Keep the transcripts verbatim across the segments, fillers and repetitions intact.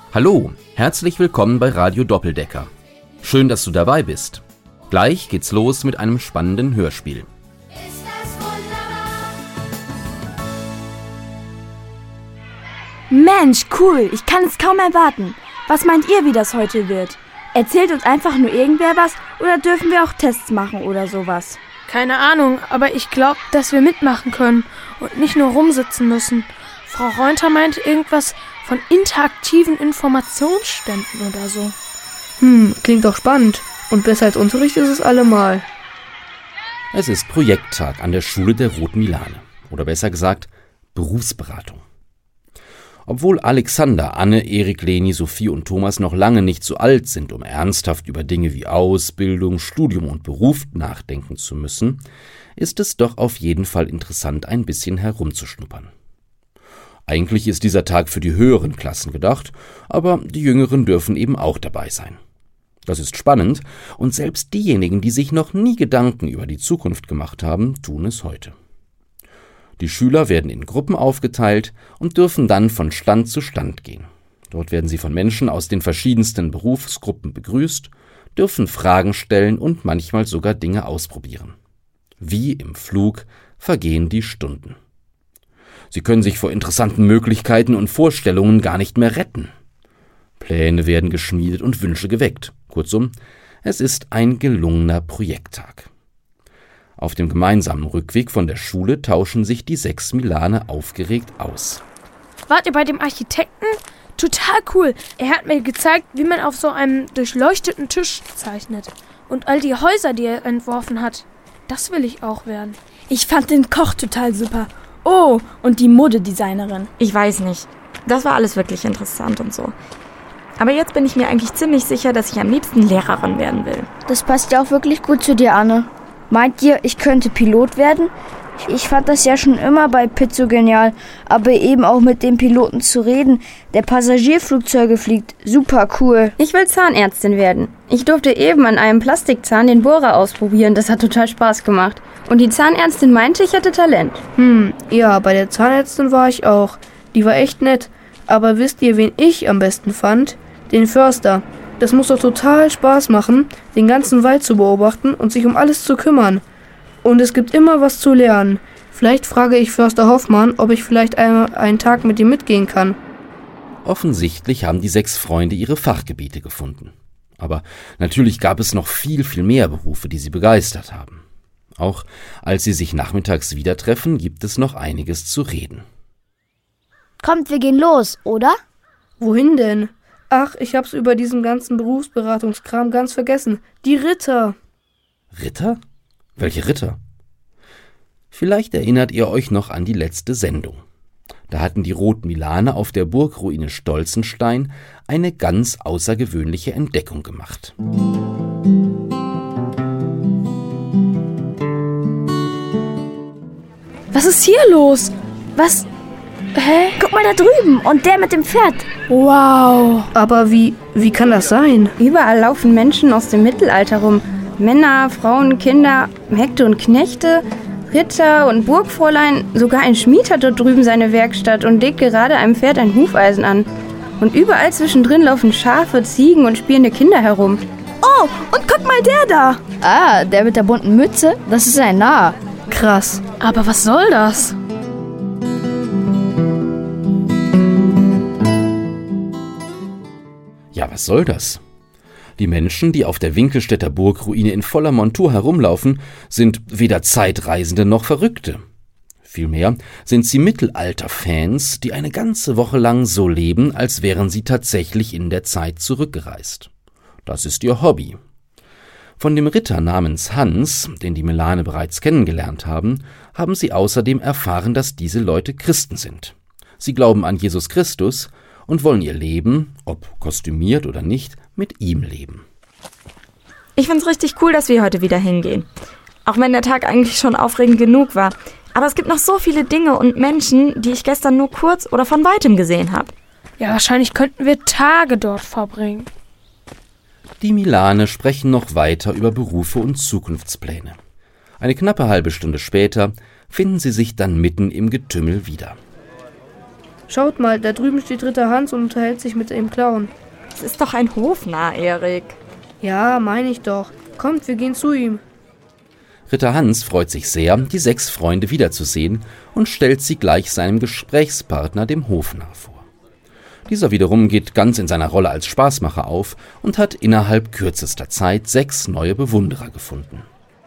Hallo, herzlich willkommen bei Radio Doppeldecker. Schön, dass du dabei bist. Gleich geht's los mit einem spannenden Hörspiel. Ist das wunderbar? Mensch, cool, ich kann es kaum erwarten. Was meint ihr, wie das heute wird? Erzählt uns einfach nur irgendwer was oder dürfen wir auch Tests machen oder sowas? Keine Ahnung, aber ich glaube, dass wir mitmachen können und nicht nur rumsitzen müssen. Frau Reunter meinte irgendwas von interaktiven Informationsständen oder so. Hm, klingt doch spannend. Und besser als Unterricht ist es allemal. Es ist Projekttag an der Schule der Roten Milane. Oder besser gesagt, Berufsberatung. Obwohl Alexander, Anne, Erik, Leni, Sophie und Thomas noch lange nicht so alt sind, um ernsthaft über Dinge wie Ausbildung, Studium und Beruf nachdenken zu müssen, ist es doch auf jeden Fall interessant, ein bisschen herumzuschnuppern. Eigentlich ist dieser Tag für die höheren Klassen gedacht, aber die Jüngeren dürfen eben auch dabei sein. Das ist spannend und selbst diejenigen, die sich noch nie Gedanken über die Zukunft gemacht haben, tun es heute. Die Schüler werden in Gruppen aufgeteilt und dürfen dann von Stand zu Stand gehen. Dort werden sie von Menschen aus den verschiedensten Berufsgruppen begrüßt, dürfen Fragen stellen und manchmal sogar Dinge ausprobieren. Wie im Flug vergehen die Stunden. Sie können sich vor interessanten Möglichkeiten und Vorstellungen gar nicht mehr retten. Pläne werden geschmiedet und Wünsche geweckt. Kurzum, es ist ein gelungener Projekttag. Auf dem gemeinsamen Rückweg von der Schule tauschen sich die sechs Milane aufgeregt aus. Wart ihr bei dem Architekten? Total cool. Er hat mir gezeigt, wie man auf so einem durchleuchteten Tisch zeichnet. Und all die Häuser, die er entworfen hat. Das will ich auch werden. Ich fand den Koch total super. Oh, und die Modedesignerin. Ich weiß nicht. Das war alles wirklich interessant und so. Aber jetzt bin ich mir eigentlich ziemlich sicher, dass ich am liebsten Lehrerin werden will. Das passt ja auch wirklich gut zu dir, Anne. Meint ihr, ich könnte Pilot werden? Ich fand das ja schon immer bei Pitt so genial, aber eben auch mit dem Piloten zu reden, der Passagierflugzeuge fliegt. Super cool. Ich will Zahnärztin werden. Ich durfte eben an einem Plastikzahn den Bohrer ausprobieren. Das hat total Spaß gemacht. Und die Zahnärztin meinte, ich hätte Talent. Hm, ja, bei der Zahnärztin war ich auch. Die war echt nett. Aber wisst ihr, wen ich am besten fand? Den Förster. Das muss doch total Spaß machen, den ganzen Wald zu beobachten und sich um alles zu kümmern. Und es gibt immer was zu lernen. Vielleicht frage ich Förster Hoffmann, ob ich vielleicht einmal einen Tag mit ihm mitgehen kann. Offensichtlich haben die sechs Freunde ihre Fachgebiete gefunden. Aber natürlich gab es noch viel, viel mehr Berufe, die sie begeistert haben. Auch als sie sich nachmittags wieder treffen, gibt es noch einiges zu reden. Kommt, wir gehen los, oder? Wohin denn? Ach, ich hab's über diesen ganzen Berufsberatungskram ganz vergessen. Die Ritter. Ritter? Welche Ritter? Vielleicht erinnert ihr euch noch an die letzte Sendung. Da hatten die Roten Milane auf der Burgruine Stolzenstein eine ganz außergewöhnliche Entdeckung gemacht. Was ist hier los? Was? Hä? Guck mal da drüben und der mit dem Pferd. Wow. Aber wie, wie kann das sein? Überall laufen Menschen aus dem Mittelalter rum. Männer, Frauen, Kinder, Mägde und Knechte, Ritter und Burgfräulein. Sogar ein Schmied hat dort drüben seine Werkstatt und legt gerade einem Pferd ein Hufeisen an. Und überall zwischendrin laufen Schafe, Ziegen und spielende Kinder herum. Oh, und guck mal der da. Ah, der mit der bunten Mütze, das ist ein Narr. Krass. Aber was soll das? Ja, was soll das? Die Menschen, die auf der Winkelstädter Burgruine in voller Montur herumlaufen, sind weder Zeitreisende noch Verrückte. Vielmehr sind sie Mittelalter-Fans, die eine ganze Woche lang so leben, als wären sie tatsächlich in der Zeit zurückgereist. Das ist ihr Hobby. Von dem Ritter namens Hans, den die Milane bereits kennengelernt haben, haben sie außerdem erfahren, dass diese Leute Christen sind. Sie glauben an Jesus Christus und wollen ihr Leben, ob kostümiert oder nicht, mit ihm leben. Ich find's richtig cool, dass wir heute wieder hingehen. Auch wenn der Tag eigentlich schon aufregend genug war. Aber es gibt noch so viele Dinge und Menschen, die ich gestern nur kurz oder von weitem gesehen habe. Ja, wahrscheinlich könnten wir Tage dort verbringen. Die Milane sprechen noch weiter über Berufe und Zukunftspläne. Eine knappe halbe Stunde später finden sie sich dann mitten im Getümmel wieder. Schaut mal, da drüben steht Ritter Hans und unterhält sich mit dem Clown. Das ist doch ein Hofnarr, Erik. Ja, meine ich doch. Kommt, wir gehen zu ihm. Ritter Hans freut sich sehr, die sechs Freunde wiederzusehen und stellt sie gleich seinem Gesprächspartner, dem Hofnarr, vor. Dieser wiederum geht ganz in seiner Rolle als Spaßmacher auf und hat innerhalb kürzester Zeit sechs neue Bewunderer gefunden.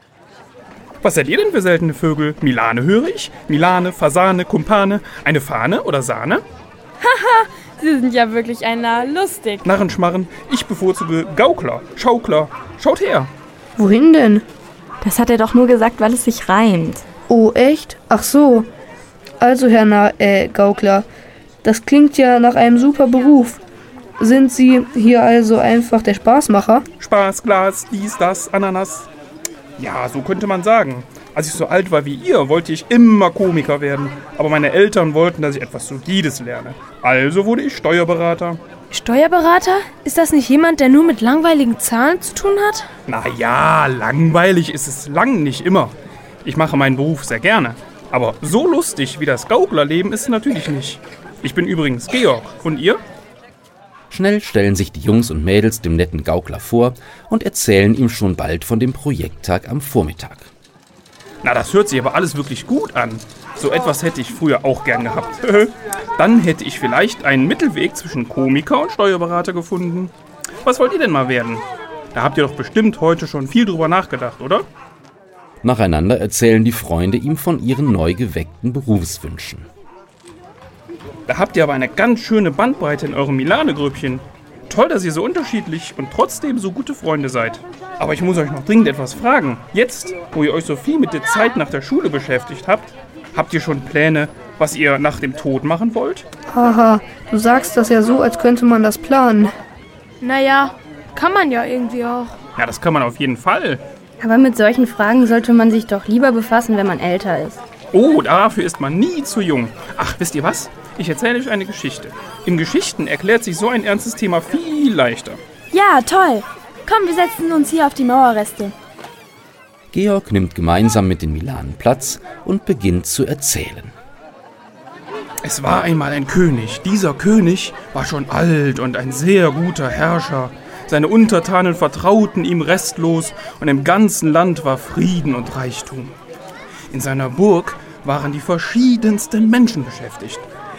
Was seid ihr denn für seltene Vögel? Milane höre ich? Milane, Fasane, Kumpane, eine Fahne oder Sahne? Sie sind ja wirklich ein Narr, lustig. Narrenschmarren, ich bevorzuge Gaukler, Schaukler. Schaut her. Wohin denn? Das hat er doch nur gesagt, weil es sich reimt. Oh, echt? Ach so. Also, Herr Na, äh, Gaukler, das klingt ja nach einem super Beruf. Sind Sie hier also einfach der Spaßmacher? Spaß, Glas, dies, das, Ananas. Ja, so könnte man sagen. Als ich so alt war wie ihr, wollte ich immer Komiker werden. Aber meine Eltern wollten, dass ich etwas Solides lerne. Also wurde ich Steuerberater. Steuerberater? Ist das nicht jemand, der nur mit langweiligen Zahlen zu tun hat? Na ja, langweilig ist es lang nicht immer. Ich mache meinen Beruf sehr gerne. Aber so lustig wie das Gauklerleben ist es natürlich nicht. Ich bin übrigens Georg. Und ihr? Schnell stellen sich die Jungs und Mädels dem netten Gaukler vor und erzählen ihm schon bald von dem Projekttag am Vormittag. Na, das hört sich aber alles wirklich gut an. So etwas hätte ich früher auch gern gehabt. Dann hätte ich vielleicht einen Mittelweg zwischen Komiker und Steuerberater gefunden. Was wollt ihr denn mal werden? Da habt ihr doch bestimmt heute schon viel drüber nachgedacht, oder? Nacheinander erzählen die Freunde ihm von ihren neu geweckten Berufswünschen. Da habt ihr aber eine ganz schöne Bandbreite in eurem Milane-Grüppchen. Toll, dass ihr so unterschiedlich und trotzdem so gute Freunde seid. Aber ich muss euch noch dringend etwas fragen. Jetzt, wo ihr euch so viel mit der Zeit nach der Schule beschäftigt habt, habt ihr schon Pläne, was ihr nach dem Tod machen wollt? Haha, du sagst das ja so, als könnte man das planen. Naja, kann man ja irgendwie auch. Ja, das kann man auf jeden Fall. Aber mit solchen Fragen sollte man sich doch lieber befassen, wenn man älter ist. Oh, dafür ist man nie zu jung. Ach, wisst ihr was? Ich erzähle euch eine Geschichte. In Geschichten erklärt sich so ein ernstes Thema viel leichter. Ja, toll. Komm, wir setzen uns hier auf die Mauerreste. Georg nimmt gemeinsam mit den Milanen Platz und beginnt zu erzählen. Es war einmal ein König. Dieser König war schon alt und ein sehr guter Herrscher. Seine Untertanen vertrauten ihm restlos und im ganzen Land war Frieden und Reichtum. In seiner Burg waren die verschiedensten Menschen beschäftigt.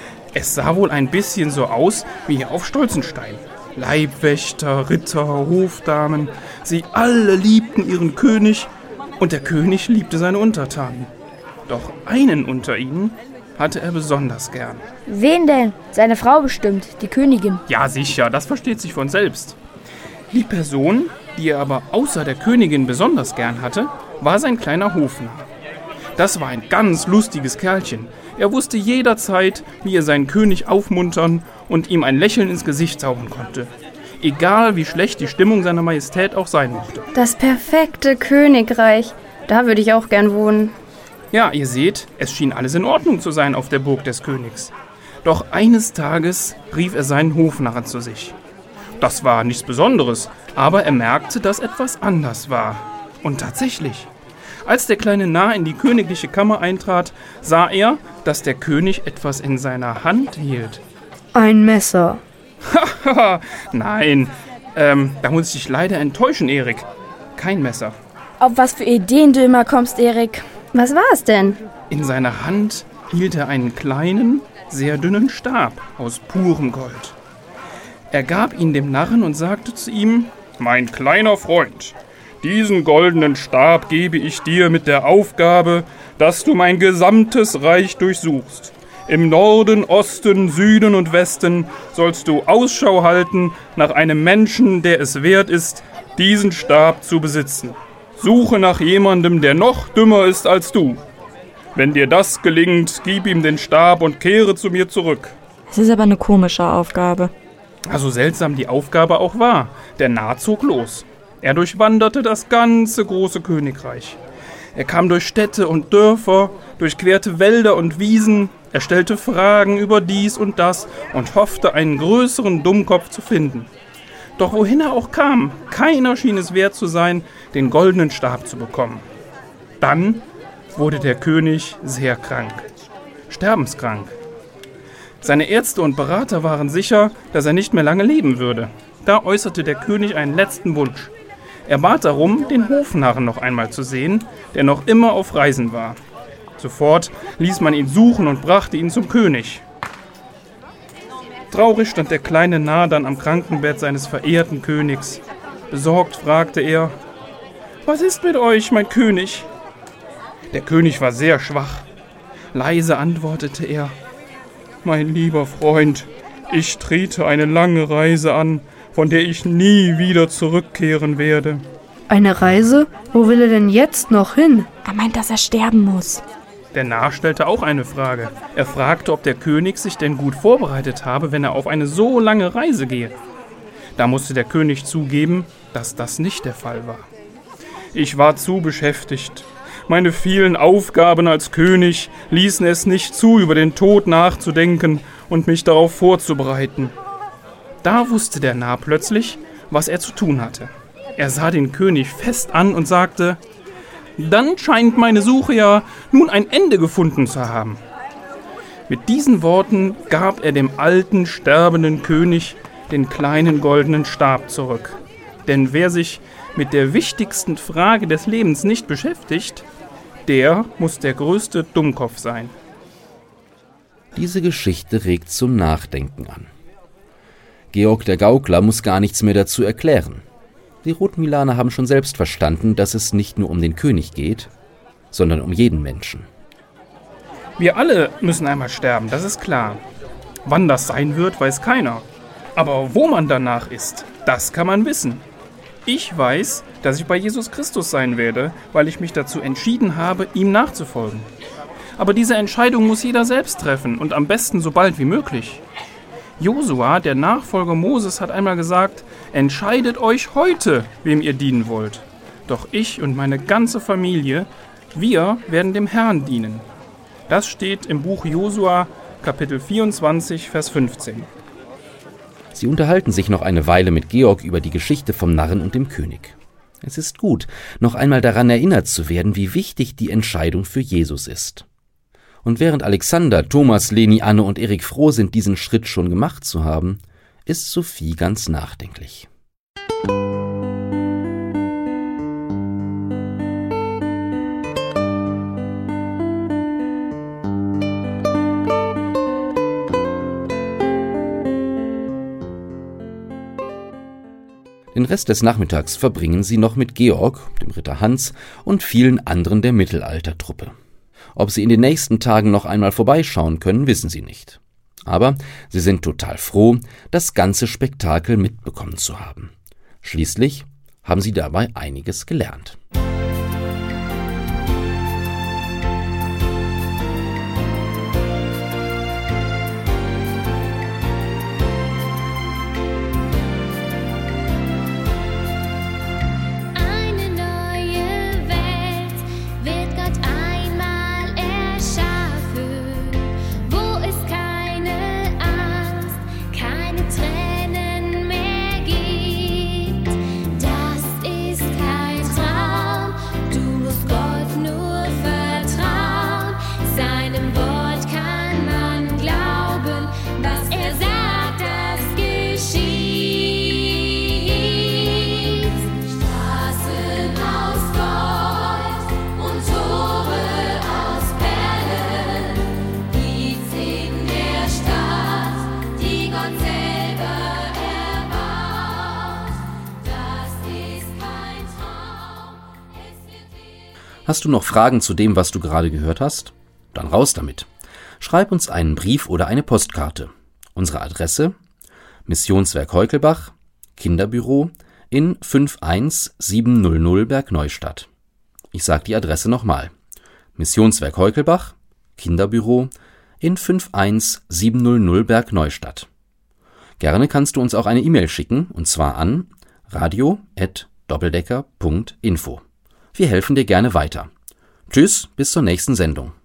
Es sah wohl ein bisschen so aus wie hier auf Stolzenstein. Leibwächter, Ritter, Hofdamen, sie alle liebten ihren König und der König liebte seine Untertanen. Doch einen unter ihnen hatte er besonders gern. Wen denn? Seine Frau bestimmt, die Königin. Ja, sicher, das versteht sich von selbst. Die Person, die er aber außer der Königin besonders gern hatte, war sein kleiner Hofnarr. Das war ein ganz lustiges Kerlchen. Er wusste jederzeit, wie er seinen König aufmuntern und ihm ein Lächeln ins Gesicht zaubern konnte. Egal, wie schlecht die Stimmung seiner Majestät auch sein mochte. Das perfekte Königreich. Da würde ich auch gern wohnen. Ja, ihr seht, es schien alles in Ordnung zu sein auf der Burg des Königs. Doch eines Tages rief er seinen Hofnarren zu sich. Das war nichts Besonderes, aber er merkte, dass etwas anders war. Und tatsächlich. Als der kleine Narr in die königliche Kammer eintrat, sah er, dass der König etwas in seiner Hand hielt. Ein Messer. Haha, nein, ähm, da muss ich dich leider enttäuschen, Erik. Kein Messer. Auf was für Ideen du immer kommst, Erik. Was war es denn? In seiner Hand hielt er einen kleinen, sehr dünnen Stab aus purem Gold. Er gab ihn dem Narren und sagte zu ihm: Mein kleiner Freund, diesen goldenen Stab gebe ich dir mit der Aufgabe, dass du mein gesamtes Reich durchsuchst. Im Norden, Osten, Süden und Westen sollst du Ausschau halten nach einem Menschen, der es wert ist, diesen Stab zu besitzen. Suche nach jemandem, der noch dümmer ist als du. Wenn dir das gelingt, gib ihm den Stab und kehre zu mir zurück. Es ist aber eine komische Aufgabe. Also seltsam die Aufgabe auch war, der Narr zog los. Er durchwanderte das ganze große Königreich. Er kam durch Städte und Dörfer, durchquerte Wälder und Wiesen, er stellte Fragen über dies und das und hoffte, einen größeren Dummkopf zu finden. Doch wohin er auch kam, keiner schien es wert zu sein, den goldenen Stab zu bekommen. Dann wurde der König sehr krank, sterbenskrank. Seine Ärzte und Berater waren sicher, dass er nicht mehr lange leben würde. Da äußerte der König einen letzten Wunsch. Er bat darum, den Hofnarren noch einmal zu sehen, der noch immer auf Reisen war. Sofort ließ man ihn suchen und brachte ihn zum König. Traurig stand der kleine Narr dann am Krankenbett seines verehrten Königs. Besorgt fragte er: »Was ist mit euch, mein König?« Der König war sehr schwach. Leise antwortete er: »Mein lieber Freund, ich trete eine lange Reise an, von der ich nie wieder zurückkehren werde.« Eine Reise? Wo will er denn jetzt noch hin? Er meint, dass er sterben muss. Der Narr stellte auch eine Frage. Er fragte, ob der König sich denn gut vorbereitet habe, wenn er auf eine so lange Reise gehe. Da musste der König zugeben, dass das nicht der Fall war. »Ich war zu beschäftigt. Meine vielen Aufgaben als König ließen es nicht zu, über den Tod nachzudenken und mich darauf vorzubereiten.« Da wusste der Narr plötzlich, was er zu tun hatte. Er sah den König fest an und sagte: »Dann scheint meine Suche ja nun ein Ende gefunden zu haben.« Mit diesen Worten gab er dem alten, sterbenden König den kleinen goldenen Stab zurück. Denn wer sich mit der wichtigsten Frage des Lebens nicht beschäftigt, der muss der größte Dummkopf sein. Diese Geschichte regt zum Nachdenken an. Georg der Gaukler muss gar nichts mehr dazu erklären. Die Rotmilaner haben schon selbst verstanden, dass es nicht nur um den König geht, sondern um jeden Menschen. Wir alle müssen einmal sterben, das ist klar. Wann das sein wird, weiß keiner. Aber wo man danach ist, das kann man wissen. Ich weiß, dass ich bei Jesus Christus sein werde, weil ich mich dazu entschieden habe, ihm nachzufolgen. Aber diese Entscheidung muss jeder selbst treffen und am besten so bald wie möglich. Josua, der Nachfolger Moses, hat einmal gesagt: Entscheidet euch heute, wem ihr dienen wollt. Doch ich und meine ganze Familie, wir werden dem Herrn dienen. Das steht im Buch Josua, Kapitel vierundzwanzig, Vers fünfzehn. Sie unterhalten sich noch eine Weile mit Georg über die Geschichte vom Narren und dem König. Es ist gut, noch einmal daran erinnert zu werden, wie wichtig die Entscheidung für Jesus ist. Und während Alexander, Thomas, Leni, Anne und Erik froh sind, diesen Schritt schon gemacht zu haben, ist Sophie ganz nachdenklich. Den Rest des Nachmittags verbringen sie noch mit Georg, dem Ritter Hans und vielen anderen der Mittelaltertruppe. Ob sie in den nächsten Tagen noch einmal vorbeischauen können, wissen sie nicht. Aber sie sind total froh, das ganze Spektakel mitbekommen zu haben. Schließlich haben sie dabei einiges gelernt. Hast du noch Fragen zu dem, was du gerade gehört hast? Dann raus damit. Schreib uns einen Brief oder eine Postkarte. Unsere Adresse: Missionswerk Heukelbach, Kinderbüro in fünf eins sieben null null Bergneustadt. Ich sage die Adresse nochmal. Missionswerk Heukelbach, Kinderbüro in fünf eins sieben null null Bergneustadt. Gerne kannst du uns auch eine E-Mail schicken, und zwar an radio at doppeldecker punkt info. Wir helfen dir gerne weiter. Tschüss, bis zur nächsten Sendung.